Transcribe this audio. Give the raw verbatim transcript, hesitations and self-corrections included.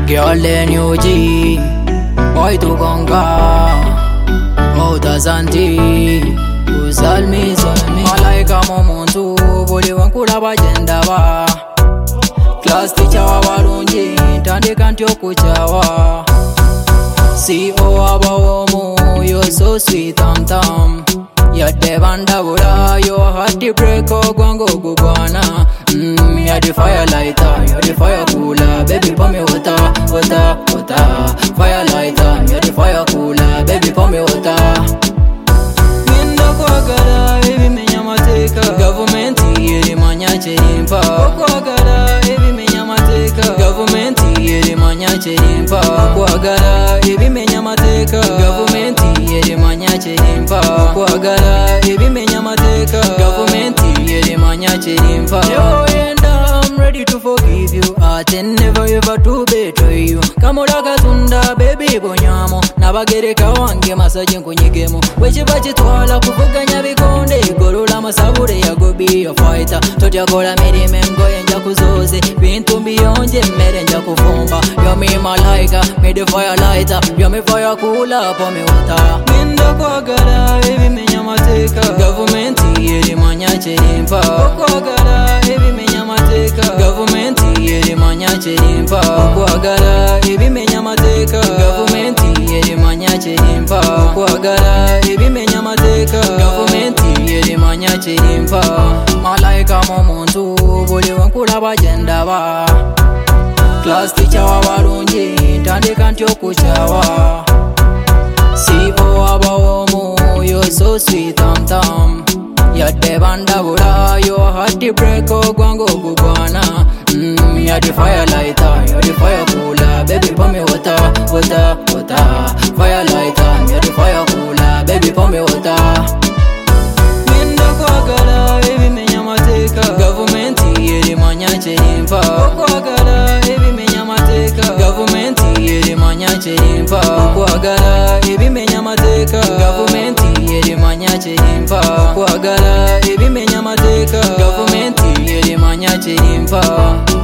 Girl then you G, boy to conga, Mota Santi, Uzalmi Zalmi. Malaika momuntu, buli wankula bagenda ba. Class teacher wa walungi, tandika ntyo kuchawa. C O abawomu, you're so sweet tam tam. Yadde bandabula, your heart the break o gwango gugwana. Mmm, you're the fire lighter, you're the fire cooler. Baby pour me water, water, water. Fire lighter, you're the fire cooler. Baby pour me water. Minda kwagala, baby menya mateka. Government yeri manya cherimpa. Kwagala, baby menya mateka. Government yeri manya cherimpa. Kwagala, baby menya mateka. Government yeri manya cherimpa. Kwagala, baby menya mateka. Government yeri manya cherimpa. Yo yenda, I'm ready to forgive you. I can never ever to betray you. Kamoda katunda, baby bonyamo. Nabagereka wange masaje nkunyigemo. Wechiba chitwala kuvuganya bikonde. Igorula masabure ya go be your fighter. Totya kola mirime ngoye nja kuzoze. Bintu mbiyonje mere nja kufumba. You're me malaika, me the fire lighter. You're me fire cooler, pour me water. Minda kwagala, baby menya mateka. Government yeri manya cherimpa. Kwagala, baby menya mateka. Government yeri manya cherimpa. Kwagala, baby menya mateka. Government yeri manya cherimpa. Kwagala, baby menya mateka. Government yeri manya cherimpa. Malaika momuntu, buli wankula bagenda ba. Class teacher wa walungi, tandika ntyo kuchawa. C O abawomu, you're so sweet tam tam. Yadde bandabula, your heart the break o gwango gugwana. Mmm, you're the fire lighter, you're the fire cooler. Baby pour me water, water, water. Fire lighter, you're the fire cooler. Baby pour me water. Minda kwagala, baby menya mateka. Government yeri manya cherimpa. Kwagala, baby menya mateka. Government yeri manya cherimpa. Kwagala, baby menya mateka. Government yeri manya cherimpa. Kwagala, baby menya mateka. Government yeri manya cherimpa.